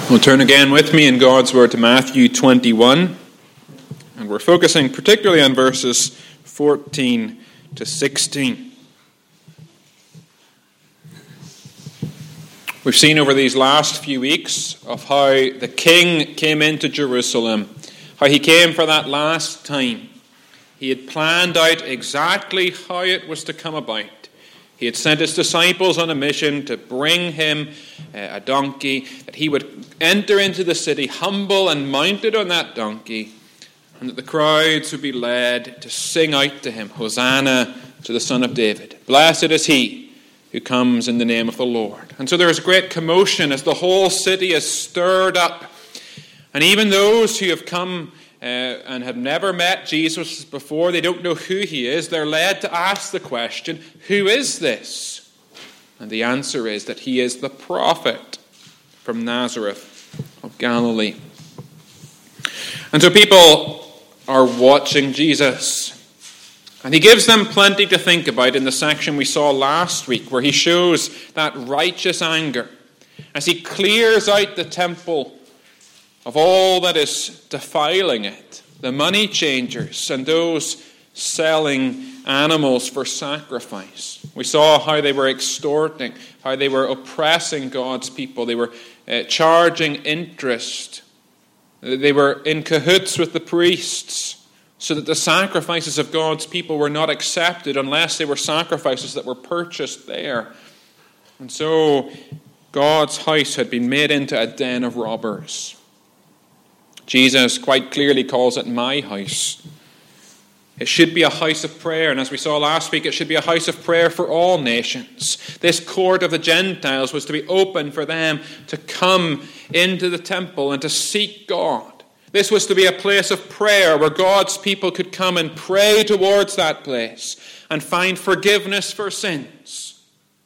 We'll turn again with me in God's Word to Matthew 21, and we're focusing particularly on verses 14 to 16. We've seen over these last few weeks of how the King came into Jerusalem, how he came for that last time. He had planned out exactly how it was to come about. He had sent his disciples on a mission to bring him a donkey, that he would enter into the city humble and mounted on that donkey, and that the crowds would be led to sing out to him, Hosanna to the Son of David. Blessed is he who comes in the name of the Lord. And so there is great commotion as the whole city is stirred up. And even those who have come and have never met Jesus before, they don't know who he is, they're led to ask the question, who is this? And the answer is that he is the prophet from Nazareth of Galilee. And so people are watching Jesus. And he gives them plenty to think about in the section we saw last week, where he shows that righteous anger as he clears out the temple of all that is defiling it, the money changers and those selling animals for sacrifice. We saw how they were extorting, how they were oppressing God's people. They were charging interest. They were in cahoots with the priests so that the sacrifices of God's people were not accepted unless they were sacrifices that were purchased there. And so God's house had been made into a den of robbers. Jesus quite clearly calls it my house. It should be a house of prayer, and as we saw last week, it should be a house of prayer for all nations. This court of the Gentiles was to be open for them to come into the temple and to seek God. This was to be a place of prayer where God's people could come and pray towards that place and find forgiveness for sins.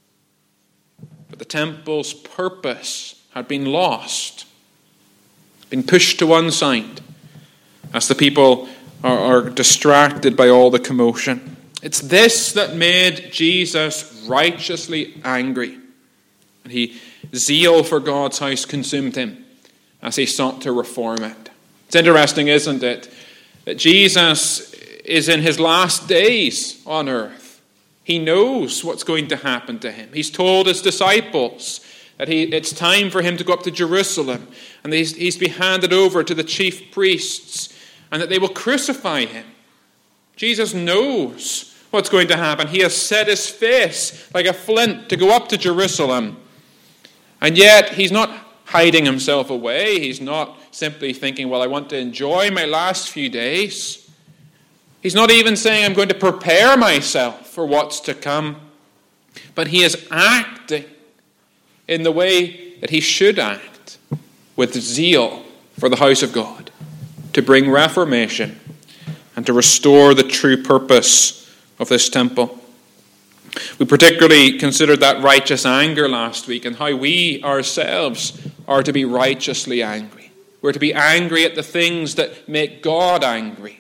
But the temple's purpose had been lost, been pushed to one side as the people are distracted by all the commotion. It's this that made Jesus righteously angry. And zeal for God's house consumed him as he sought to reform it. It's interesting, isn't it, that Jesus is in his last days on earth. He knows what's going to happen to him. He's told his disciples that it's time for him to go up to Jerusalem, and he's be handed over to the chief priests, and that they will crucify him. Jesus knows what's going to happen. He has set his face like a flint to go up to Jerusalem. And yet he's not hiding himself away. He's not simply thinking, well, I want to enjoy my last few days. He's not even saying, I'm going to prepare myself for what's to come. But he is acting in the way that he should act, with zeal for the house of God, to bring reformation and to restore the true purpose of this temple. We particularly considered that righteous anger last week and how we ourselves are to be righteously angry. We're to be angry at the things that make God angry.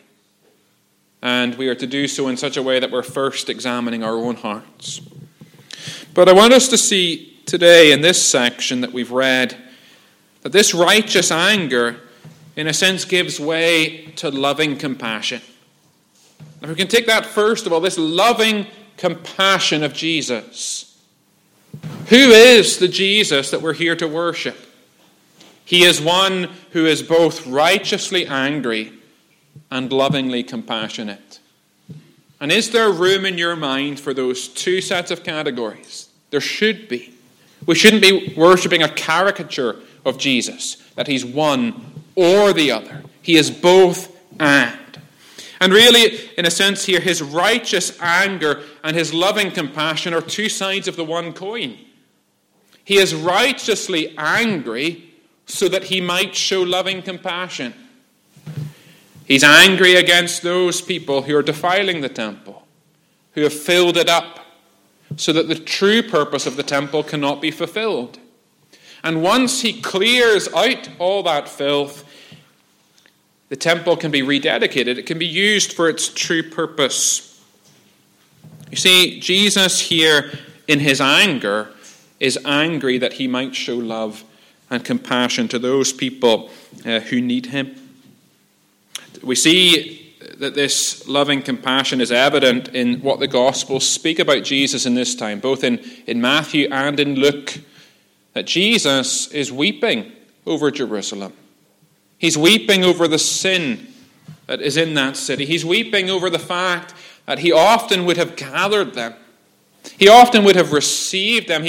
And we are to do so in such a way that we're first examining our own hearts. But I want us to see today in this section that we've read that this righteous anger, in a sense, gives way to loving compassion. If we can take that first of all, this loving compassion of Jesus. Who is the Jesus that we're here to worship? He is one who is both righteously angry and lovingly compassionate. And is there room in your mind for those two sets of categories? There should be. We shouldn't be worshipping a caricature of Jesus, that he's one or the other. He is both and. And really, in a sense here, his righteous anger and his loving compassion are two sides of the one coin. He is righteously angry so that he might show loving compassion. He's angry against those people who are defiling the temple, who have filled it up, so that the true purpose of the temple cannot be fulfilled. And once he clears out all that filth, the temple can be rededicated. It can be used for its true purpose. You see, Jesus here in his anger is angry that he might show love and compassion to those people who need him. We see that this loving compassion is evident in what the Gospels speak about Jesus in this time, both in Matthew and in Luke, that Jesus is weeping over Jerusalem. He's weeping over the sin that is in that city. He's weeping over the fact that he often would have gathered them. He often would have received them. He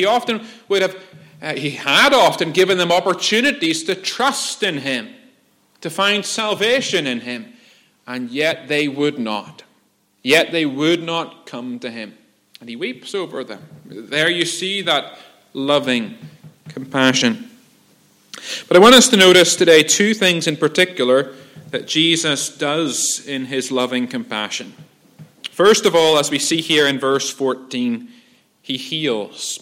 had often given them opportunities to trust in him, to find salvation in him, and yet they would not. Yet they would not come to him. And he weeps over them. There you see that loving compassion. But I want us to notice today two things in particular that Jesus does in his loving compassion. First of all, as we see here in verse 14, he heals.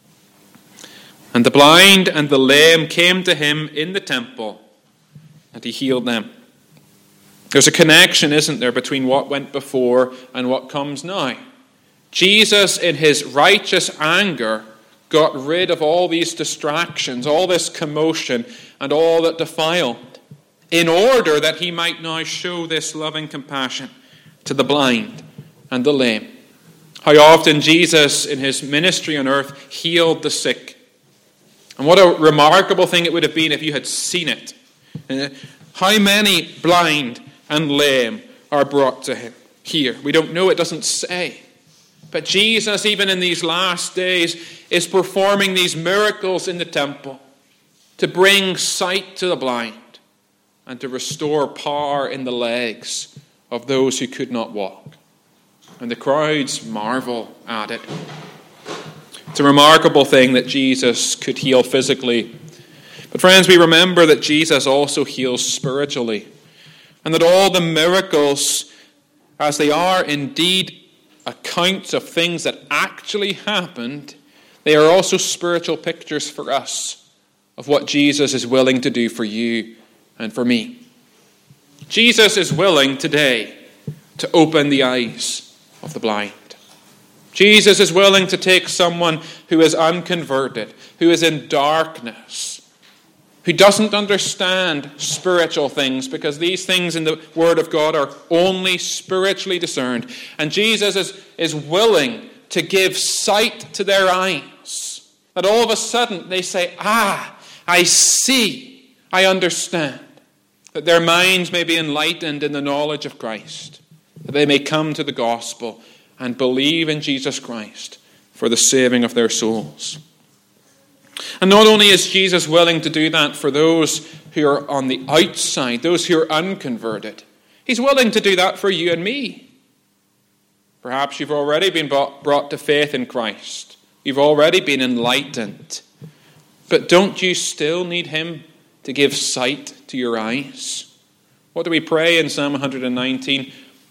And the blind and the lame came to him in the temple, and he healed them. There's a connection, isn't there, between what went before and what comes now. Jesus, in his righteous anger, got rid of all these distractions, all this commotion, and all that defiled, in order that he might now show this loving compassion to the blind and the lame. How often Jesus, in his ministry on earth, healed the sick. And what a remarkable thing it would have been if you had seen it. How many blind and lame are brought to him here? We don't know, it doesn't say. But Jesus, even in these last days, is performing these miracles in the temple to bring sight to the blind and to restore power in the legs of those who could not walk. And the crowds marvel at it. It's a remarkable thing that Jesus could heal physically. But friends, we remember that Jesus also heals spiritually. And that all the miracles, as they are indeed accounts of things that actually happened, they are also spiritual pictures for us of what Jesus is willing to do for you and for me. Jesus is willing today to open the eyes of the blind. Jesus is willing to take someone who is unconverted, who is in darkness, who doesn't understand spiritual things, because these things in the Word of God are only spiritually discerned. And Jesus is willing to give sight to their eyes. That all of a sudden they say, I see, I understand. That their minds may be enlightened in the knowledge of Christ. That they may come to the gospel and believe in Jesus Christ for the saving of their souls. And not only is Jesus willing to do that for those who are on the outside, those who are unconverted, he's willing to do that for you and me. Perhaps you've already been brought to faith in Christ. You've already been enlightened. But don't you still need him to give sight to your eyes? What do we pray in Psalm 119?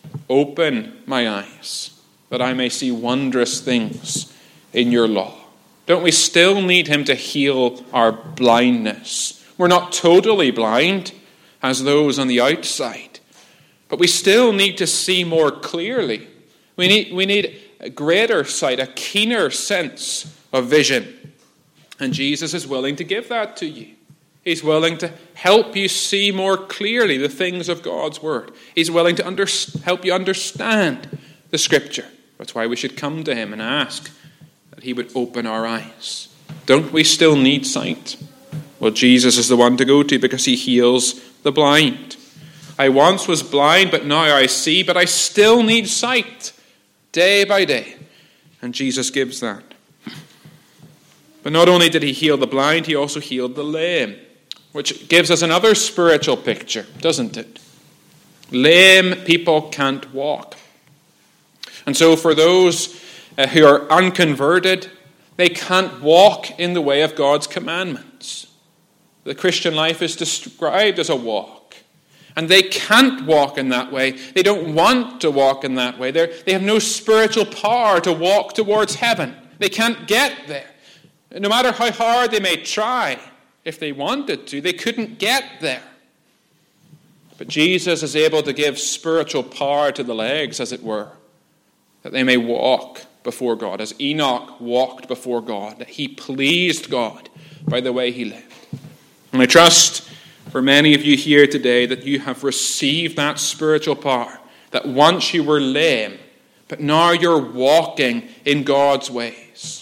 Open my eyes, that I may see wondrous things in your law. Don't we still need him to heal our blindness? We're not totally blind as those on the outside, but we still need to see more clearly. We need a greater sight, a keener sense of vision. And Jesus is willing to give that to you. He's willing to help you see more clearly the things of God's Word. He's willing to help you understand the Scripture. That's why we should come to him and ask that he would open our eyes. Don't we still need sight? Well, Jesus is the one to go to because he heals the blind. I once was blind, but now I see, but I still need sight day by day. And Jesus gives that. But not only did he heal the blind, he also healed the lame, which gives us another spiritual picture, doesn't it? Lame people can't walk. And so for those who are unconverted, they can't walk in the way of God's commandments. The Christian life is described as a walk. And they can't walk in that way. They don't want to walk in that way. They have no spiritual power to walk towards heaven. They can't get there. No matter how hard they may try, if they wanted to, they couldn't get there. But Jesus is able to give spiritual power to the legs, as it were, that they may walk before God, as Enoch walked before God, that he pleased God by the way he lived. And I trust for many of you here today that you have received that spiritual power, that once you were lame, but now you're walking in God's ways.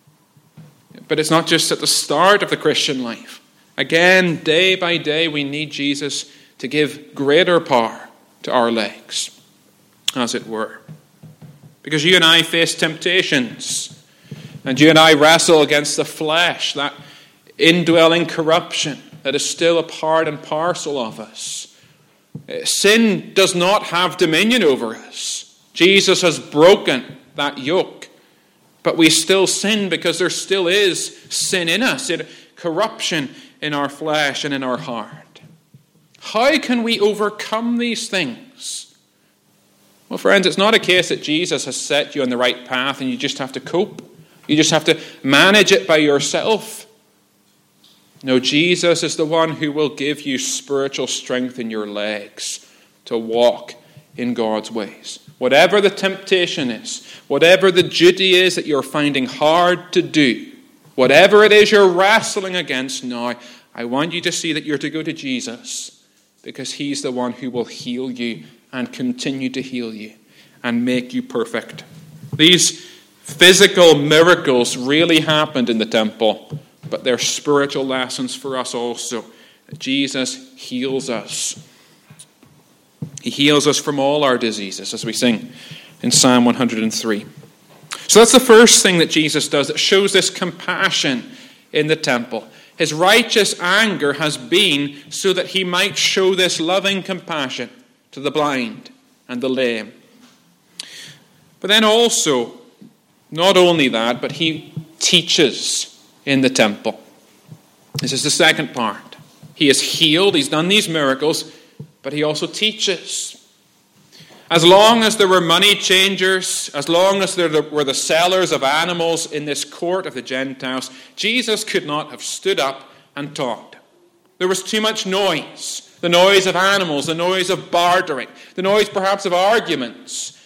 But it's not just at the start of the Christian life. Again, day by day, we need Jesus to give greater power to our legs, as it were. Because you and I face temptations, and you and I wrestle against the flesh, that indwelling corruption that is still a part and parcel of us. Sin does not have dominion over us. Jesus has broken that yoke. But we still sin because there still is sin in us, corruption in our flesh and in our heart. How can we overcome these things? Well, friends, it's not a case that Jesus has set you on the right path and you just have to cope. You just have to manage it by yourself. No, Jesus is the one who will give you spiritual strength in your legs to walk in God's ways. Whatever the temptation is, whatever the duty is that you're finding hard to do, whatever it is you're wrestling against now, I want you to see that you're to go to Jesus, because he's the one who will heal you and continue to heal you and make you perfect. These physical miracles really happened in the temple, but they're spiritual lessons for us also. Jesus heals us. He heals us from all our diseases, as we sing in Psalm 103. So that's the first thing that Jesus does that shows this compassion in the temple. His righteous anger has been so that he might show this loving compassion to the blind and the lame. But then also, not only that, but he teaches in the temple. This is the second part. He is healed, he's done these miracles, but he also teaches. As long as there were money changers, as long as there were the sellers of animals in this court of the Gentiles, Jesus could not have stood up and taught. There was too much noise. The noise of animals, the noise of bartering, the noise perhaps of arguments.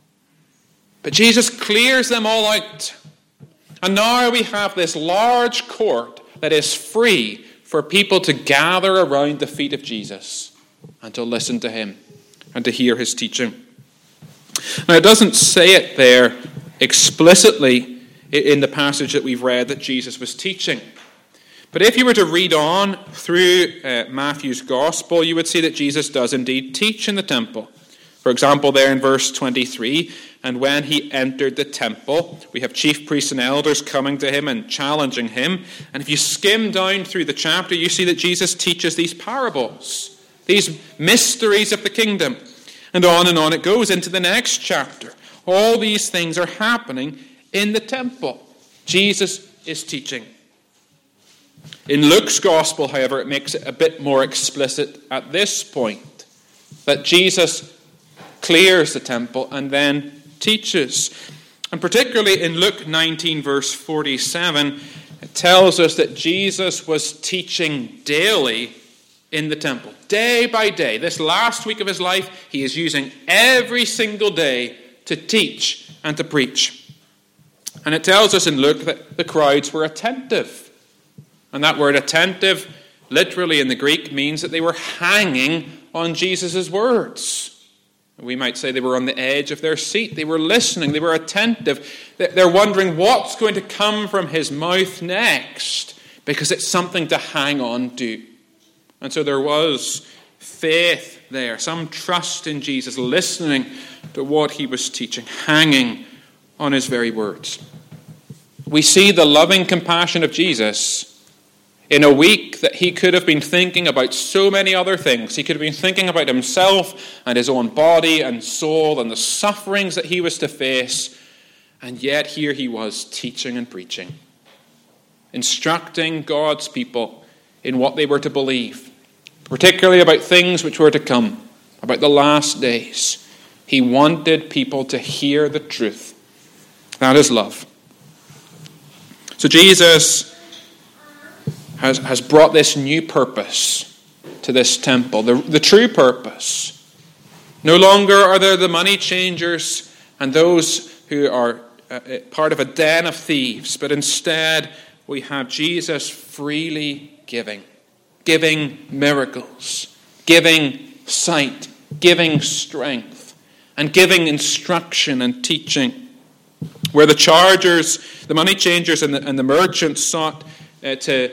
But Jesus clears them all out. And now we have this large court that is free for people to gather around the feet of Jesus and to listen to him and to hear his teaching. Now, it doesn't say it there explicitly in the passage that we've read that Jesus was teaching. But if you were to read on through Matthew's gospel, you would see that Jesus does indeed teach in the temple. For example, there in verse 23, and when he entered the temple, we have chief priests and elders coming to him and challenging him. And if you skim down through the chapter, you see that Jesus teaches these parables, these mysteries of the kingdom. And on it goes into the next chapter. All these things are happening in the temple. Jesus is teaching. In Luke's gospel, however, it makes it a bit more explicit at this point, that Jesus clears the temple and then teaches. And particularly in Luke 19, verse 47, it tells us that Jesus was teaching daily in the temple. Day by day. This last week of his life, he is using every single day to teach and to preach. And it tells us in Luke that the crowds were attentive. And that word attentive, literally in the Greek, means that they were hanging on Jesus' words. We might say they were on the edge of their seat. They were listening. They were attentive. They're wondering what's going to come from his mouth next, because it's something to hang on to. And so there was faith there, some trust in Jesus, listening to what he was teaching, hanging on his very words. We see the loving compassion of Jesus in a week that he could have been thinking about so many other things. He could have been thinking about himself and his own body and soul and the sufferings that he was to face. And yet here he was teaching and preaching, instructing God's people in what they were to believe, particularly about things which were to come, about the last days. He wanted people to hear the truth. That is love. So Jesus has brought this new purpose to this temple, the true purpose. No longer are there the money changers and those who are part of a den of thieves, but instead we have Jesus freely giving, giving miracles, giving sight, giving strength, and giving instruction and teaching. Where the chargers, the money changers and the merchants sought to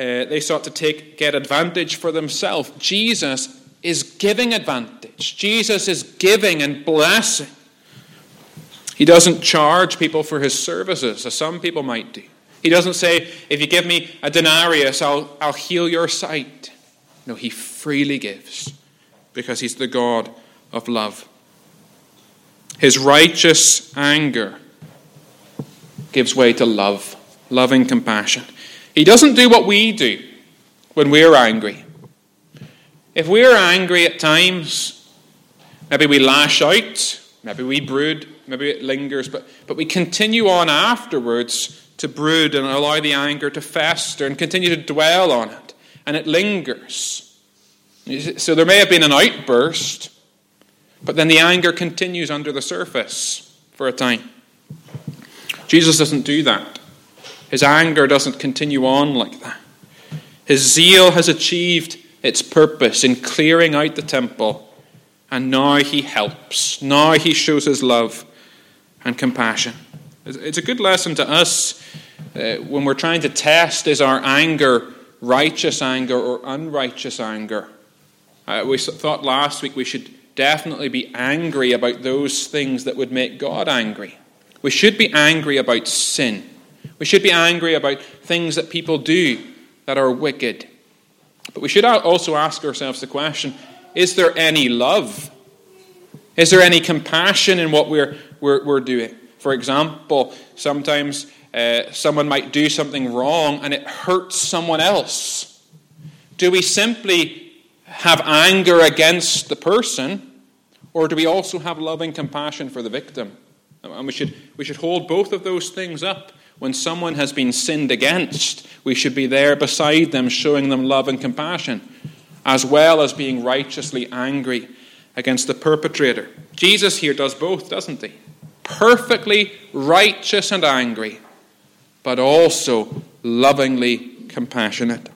get advantage for themselves, Jesus is giving advantage. Jesus is giving and blessing. He doesn't charge people for his services, as some people might do. He doesn't say, if you give me a denarius, I'll heal your sight. No, he freely gives because he's the God of love. His righteous anger gives way to love, loving compassion. He doesn't do what we do when we're angry. If we're angry at times, maybe we lash out, maybe we brood, maybe it lingers, but we continue on afterwards to brood and allow the anger to fester and continue to dwell on it, and it lingers. So there may have been an outburst, but then the anger continues under the surface for a time. Jesus doesn't do that. His anger doesn't continue on like that. His zeal has achieved its purpose in clearing out the temple, and now he helps. Now he shows his love and compassion. It's a good lesson to us when we're trying to test, is our anger righteous anger or unrighteous anger? We thought last week we should definitely be angry about those things that would make God angry. We should be angry about sin. We should be angry about things that people do that are wicked. But we should also ask ourselves the question, is there any love? Is there any compassion in what we're doing? For example, sometimes someone might do something wrong and it hurts someone else. Do we simply have anger against the person, or do we also have loving compassion for the victim? And we should hold both of those things up. When someone has been sinned against, we should be there beside them, showing them love and compassion, as well as being righteously angry against the perpetrator. Jesus here does both, doesn't he? Perfectly righteous and angry, but also lovingly compassionate.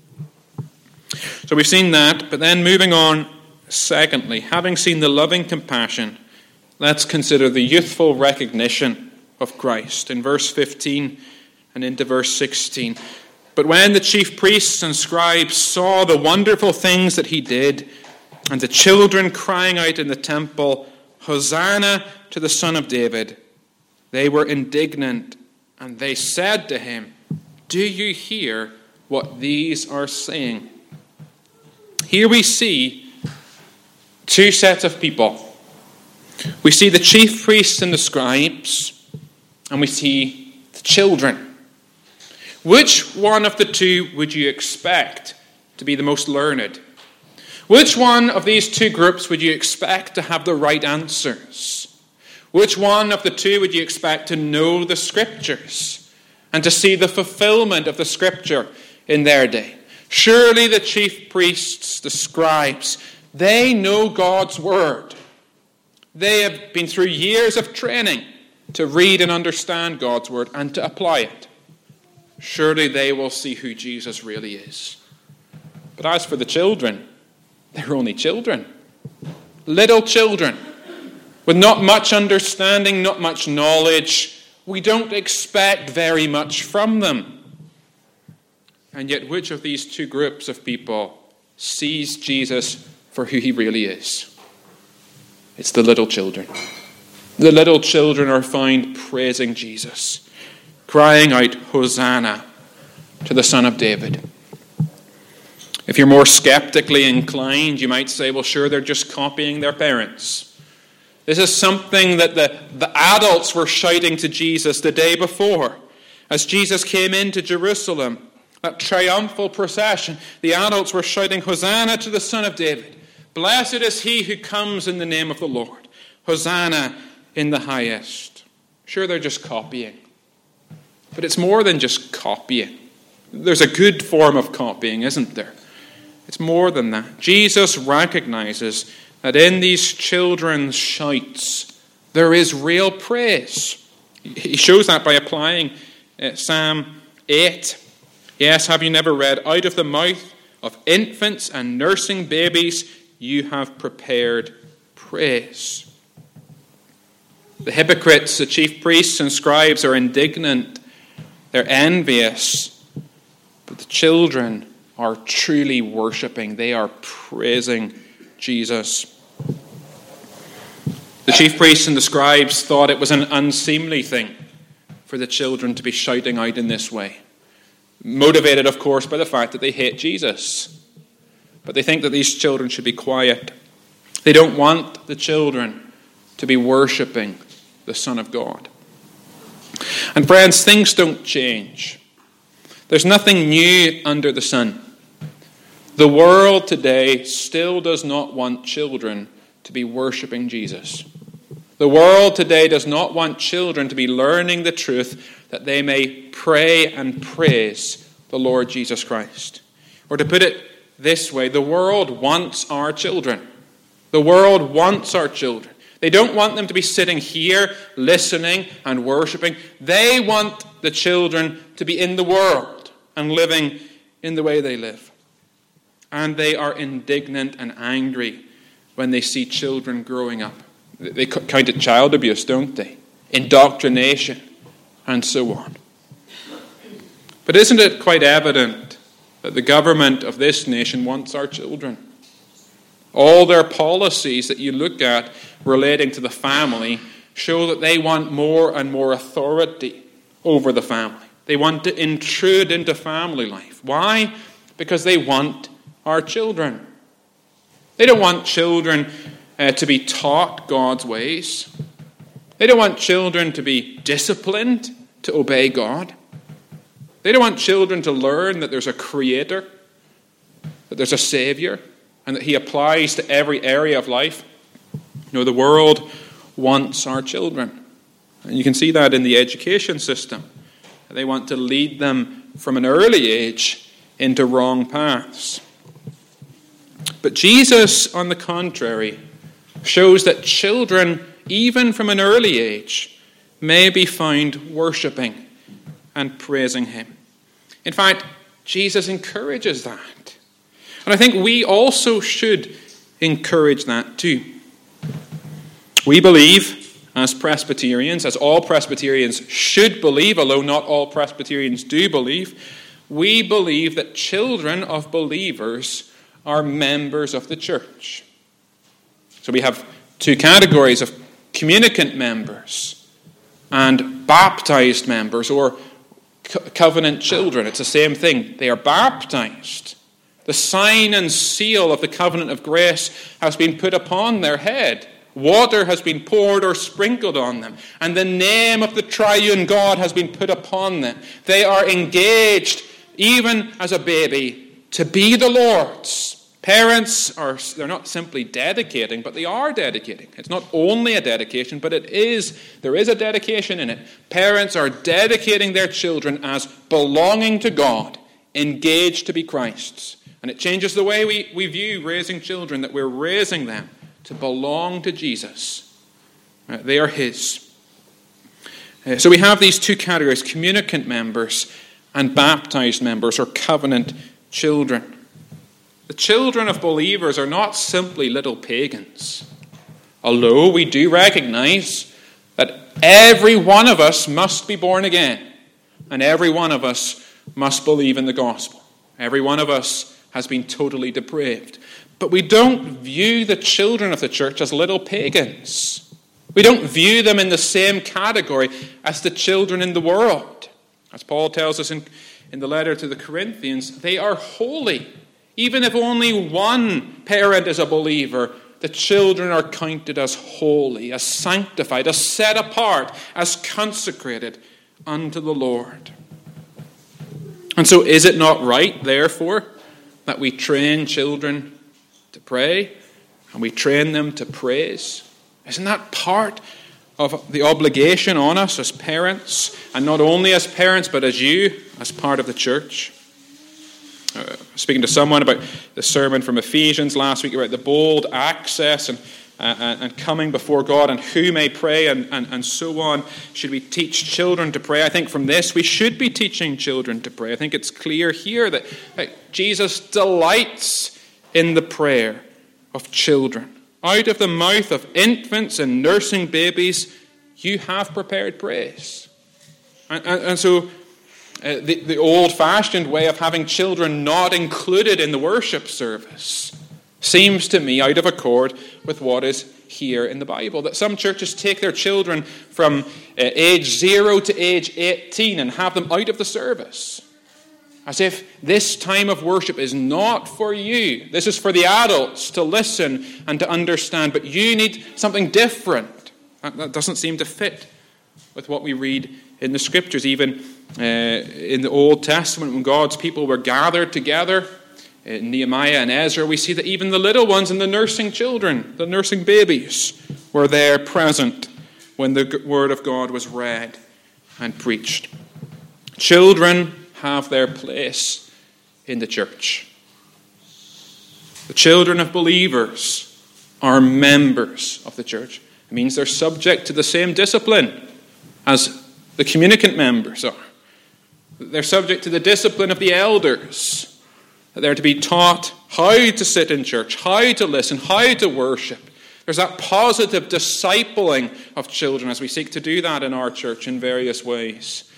So we've seen that, but then moving on, secondly, having seen the loving compassion, let's consider the youthful recognition of Christ in verse 15 and into verse 16. But when the chief priests and scribes saw the wonderful things that he did, and the children crying out in the temple, Hosanna to the Son of David, they were indignant, and they said to him, do you hear what these are saying? Here we see two sets of people. We see the chief priests and the scribes, and we see the children. Which one of the two would you expect to be the most learned? Which one of these two groups would you expect to have the right answers? Which one of the two would you expect to know the Scriptures and to see the fulfillment of the Scripture in their day? Surely the chief priests, the scribes, they know God's Word. They have been through years of training to read and understand God's Word and to apply it. Surely they will see who Jesus really is. But as for the children, they're only children. Little children with not much understanding, not much knowledge. We don't expect very much from them. And yet, which of these two groups of people sees Jesus for who he really is? It's the little children. The little children are found praising Jesus, crying out, Hosanna to the Son of David. If you're more skeptically inclined, you might say, well, sure, they're just copying their parents. This is something that the adults were shouting to Jesus the day before. As Jesus came into Jerusalem, that triumphal procession, the adults were shouting, Hosanna to the Son of David. Blessed is he who comes in the name of the Lord. Hosanna in the highest. Sure, they're just copying. But it's more than just copying. There's a good form of copying, isn't there? It's more than that. Jesus recognizes that in these children's shouts, there is real praise. He shows that by applying Psalm 8. Yes, have you never read, out of the mouth of infants and nursing babies, you have prepared praise. The hypocrites, the chief priests and scribes, are indignant. They're envious. But the children are truly worshipping. They are praising Jesus. The chief priests and the scribes thought it was an unseemly thing for the children to be shouting out in this way. Motivated, of course, by the fact that they hate Jesus. But they think that these children should be quiet. They don't want the children to be worshipping the Son of God. And friends, things don't change. There's nothing new under the sun. The world today still does not want children to be worshipping Jesus. The world today does not want children to be learning the truth that they may pray and praise the Lord Jesus Christ. Or to put it this way, the world wants our children. The world wants our children. They don't want them to be sitting here listening and worshipping. They want the children to be in the world and living in the way they live. And they are indignant and angry when they see children growing up. They count it child abuse, don't they? Indoctrination, and so on. But isn't it quite evident that the government of this nation wants our children? All their policies that you look at relating to the family show that they want more and more authority over the family. They want to intrude into family life. Why? Because they want our children. They don't want children to be taught God's ways. They don't want children to be disciplined to obey God. They don't want children to learn that there's a Creator, that there's a Savior, and that He applies to every area of life. No, the world wants our children. And you can see that in the education system. They want to lead them from an early age into wrong paths. But Jesus, on the contrary, shows that children, even from an early age, may be found worshipping and praising Him. In fact, Jesus encourages that. And I think we also should encourage that too. We believe, as Presbyterians, as all Presbyterians should believe, although not all Presbyterians do believe, we believe that children of believers are members of the church. So we have two categories of communicant members and baptized members, or covenant children. It's the same thing. They are baptized. The sign and seal of the covenant of grace has been put upon their head. Water has been poured or sprinkled on them, and the name of the triune God has been put upon them. They are engaged, even as a baby, to be the Lord's. Parents they're not simply dedicating, but they are dedicating. It's not only a dedication, but there is a dedication in it. Parents are dedicating their children as belonging to God, engaged to be Christ's. And it changes the way we view raising children, that we're raising them to belong to Jesus. They are His. So we have these two categories, communicant members and baptized members, or covenant children. The children of believers are not simply little pagans, although we do recognize that every one of us must be born again, and every one of us must believe in the gospel. Every one of us has been totally depraved. But we don't view the children of the church as little pagans. We don't view them in the same category as the children in the world. As Paul tells us in the letter to the Corinthians, they are holy. Even if only one parent is a believer, the children are counted as holy, as sanctified, as set apart, as consecrated unto the Lord. And so is it not right, therefore, that we train children to pray and we train them to praise? Isn't that part of the obligation on us as parents, and not only as parents, but as you, as part of the church? Speaking to someone about the sermon from Ephesians last week about the bold access and and coming before God and who may pray and so on. Should we teach children to pray? I think from this we should be teaching children to pray. I think it's clear here that Jesus delights in the prayer of children. Out of the mouth of infants and nursing babies, you have prepared praise. And so the old-fashioned way of having children not included in the worship service seems to me out of accord with what is here in the Bible. That some churches take their children from age 0 to age 18 and have them out of the service. As if this time of worship is not for you. This is for the adults to listen and to understand. But you need something different. That doesn't seem to fit with what we read in the Scriptures. Even in the Old Testament, when God's people were gathered together, in Nehemiah and Ezra, we see that even the little ones and the nursing children, the nursing babies, were there present when the Word of God was read and preached. Children have their place in the church. The children of believers are members of the church. It means they're subject to the same discipline as the communicant members are. They're subject to the discipline of the elders. They're to be taught how to sit in church, how to listen, how to worship. There's that positive discipling of children as we seek to do that in our church in various ways.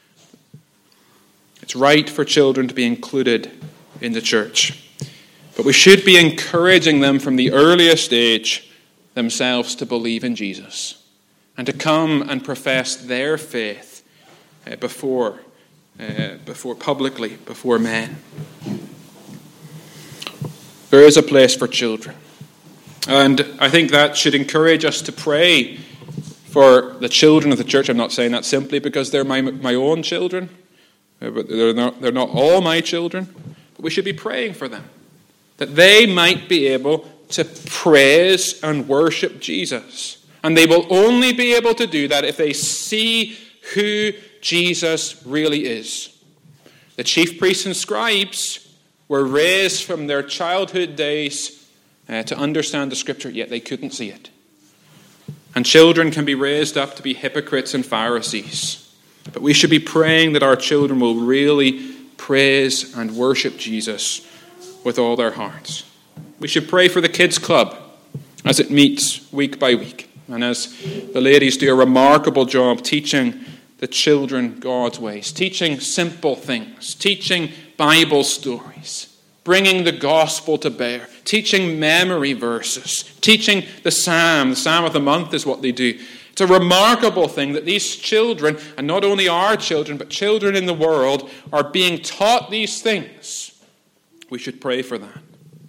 It's right for children to be included in the church. But we should be encouraging them from the earliest age themselves to believe in Jesus and to come and profess their faith before publicly, before men. There is a place for children. And I think that should encourage us to pray for the children of the church. I'm not saying that simply because they're my own children. But they're not all my children. But we should be praying for them, that they might be able to praise and worship Jesus. And they will only be able to do that if they see who Jesus really is. The chief priests and scribes were raised from their childhood days to understand the Scripture, yet they couldn't see it. And children can be raised up to be hypocrites and Pharisees. But we should be praying that our children will really praise and worship Jesus with all their hearts. We should pray for the kids' club as it meets week by week, and as the ladies do a remarkable job teaching the children God's ways, teaching simple things, teaching Bible stories, bringing the gospel to bear, teaching memory verses, teaching the psalm. The psalm of the month is what they do. It's a remarkable thing that these children, and not only our children, but children in the world, are being taught these things. We should pray for that.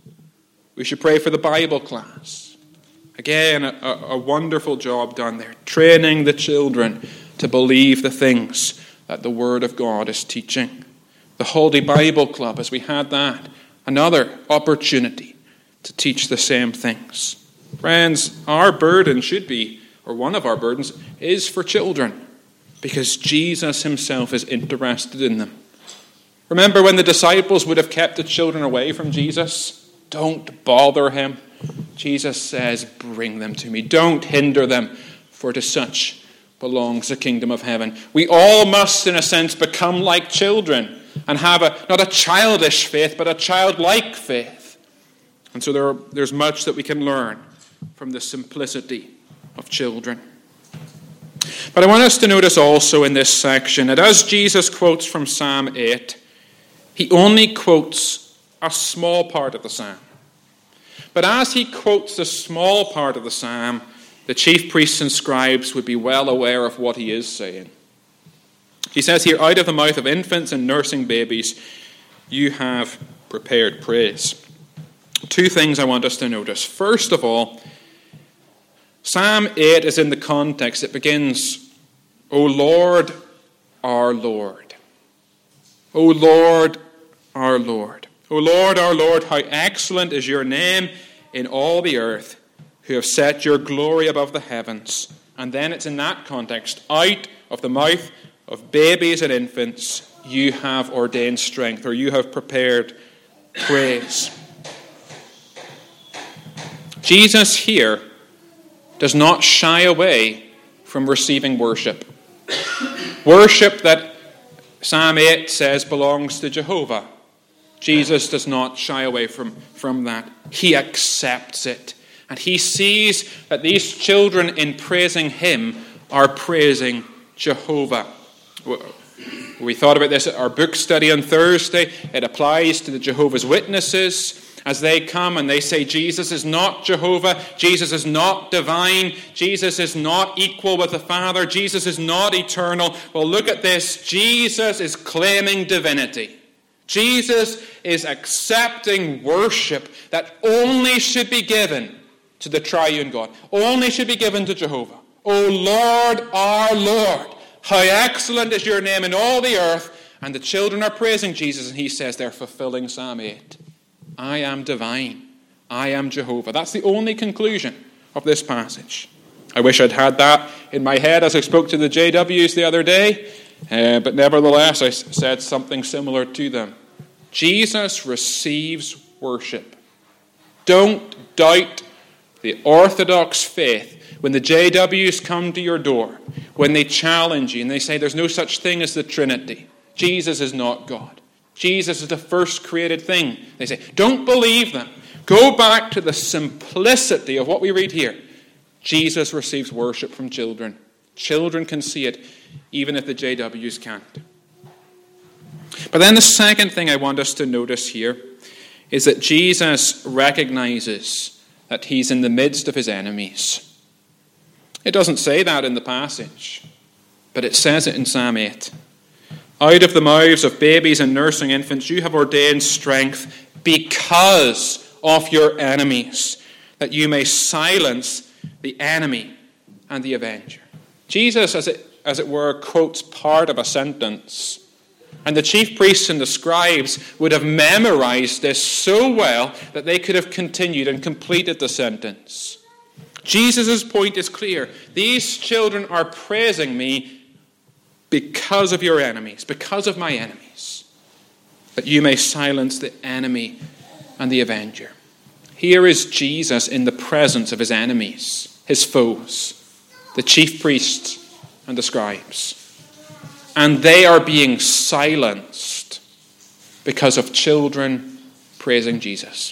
We should pray for the Bible class. Again, a wonderful job done there, training the children to believe the things that the Word of God is teaching. The Holy Bible Club, as we had that, another opportunity to teach the same things. Friends, our burden should be, or one of our burdens, is for children, because Jesus himself is interested in them. Remember when the disciples would have kept the children away from Jesus? Don't bother him. Jesus says, bring them to me. Don't hinder them, for to such belongs the kingdom of heaven. We all must, in a sense, become like children and have not a childish faith, but a childlike faith. And so there's much that we can learn from the simplicity of children. But I want us to notice also in this section that as Jesus quotes from Psalm 8, he only quotes a small part of the psalm. But as he quotes the small part of the psalm, the chief priests and scribes would be well aware of what he is saying. He says here, out of the mouth of infants and nursing babies, you have prepared praise. Two things I want us to notice. First of all, Psalm 8 is in the context. It begins, O Lord, our Lord. O Lord, our Lord. O Lord, our Lord, how excellent is your name in all the earth, who have set your glory above the heavens. And then it's in that context, out of the mouth of babies and infants, you have ordained strength, or you have prepared praise. Jesus here does not shy away from receiving worship. Worship that Psalm 8 says belongs to Jehovah. Jesus does not shy away from that. He accepts it. And he sees that these children, in praising him, are praising Jehovah. We thought about this at our book study on Thursday. It applies to the Jehovah's Witnesses as they come and they say Jesus is not Jehovah, Jesus is not divine, Jesus is not equal with the Father, Jesus is not eternal. Well, look at this. Jesus is claiming divinity. Jesus is accepting worship that only should be given to the triune God, only should be given to Jehovah. O Lord, our Lord, how excellent is your name in all the earth. And the children are praising Jesus, and he says they're fulfilling Psalm 8. I am divine. I am Jehovah. That's the only conclusion of this passage. I wish I'd had that in my head as I spoke to the JWs the other day, but nevertheless I said something similar to them. Jesus receives worship. Don't doubt the Orthodox faith. When the JWs come to your door, when they challenge you and they say there's no such thing as the Trinity, Jesus is not God. Jesus is the first created thing. They say, don't believe them. Go back to the simplicity of what we read here. Jesus receives worship from children. Children can see it, even if the JWs can't. But then the second thing I want us to notice here is that Jesus recognizes that he's in the midst of his enemies. It doesn't say that in the passage, but it says it in Psalm 8. Out of the mouths of babies and nursing infants you have ordained strength because of your enemies, that you may silence the enemy and the avenger. Jesus, as it were, quotes part of a sentence. And the chief priests and the scribes would have memorized this so well that they could have continued and completed the sentence. Jesus' point is clear. These children are praising me because of your enemies, because of my enemies, that you may silence the enemy and the avenger. Here is Jesus in the presence of his enemies, his foes, the chief priests and the scribes. And they are being silenced because of children praising Jesus.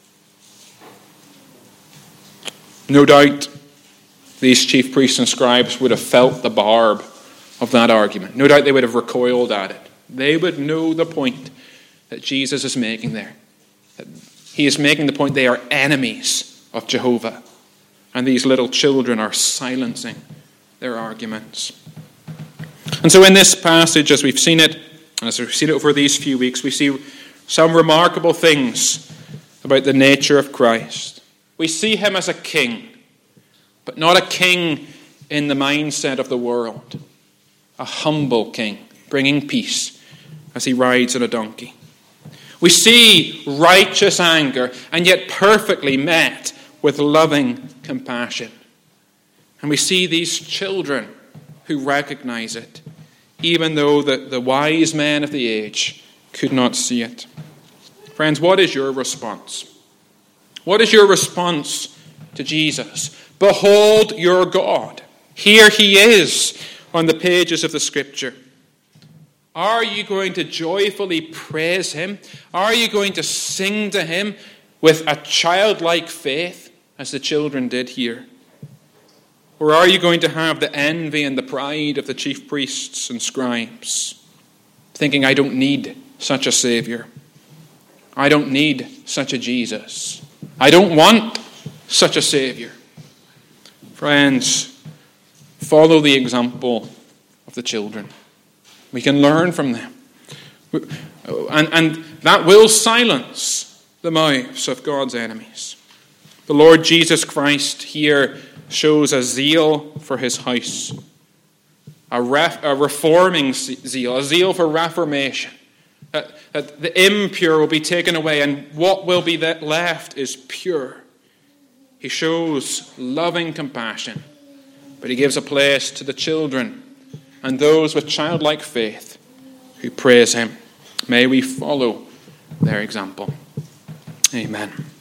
No doubt these chief priests and scribes would have felt the barb of that argument. No doubt they would have recoiled at it. They would know the point that Jesus is making there. That he is making the point they are enemies of Jehovah. And these little children are silencing their arguments. And so in this passage, as we've seen it over these few weeks, we see some remarkable things about the nature of Christ. We see him as a king, but not a king in the mindset of the world. A humble king, bringing peace as he rides on a donkey. We see righteous anger, and yet perfectly met with loving compassion. And we see these children who recognize it, even though the wise men of the age could not see it. Friends, what is your response? What is your response to Jesus? Behold your God. Here he is on the pages of the Scripture. Are you going to joyfully praise him? Are you going to sing to him with a childlike faith, as the children did here? Or are you going to have the envy and the pride of the chief priests and scribes, thinking, I don't need such a Savior. I don't need such a Jesus. I don't want such a Savior. Friends, follow the example of the children. We can learn from them. And that will silence the mouths of God's enemies. The Lord Jesus Christ here shows a zeal for his house, a reforming zeal, a zeal for reformation. That the impure will be taken away and what will be left is pure. He shows loving compassion, but he gives a place to the children and those with childlike faith who praise him. May we follow their example. Amen.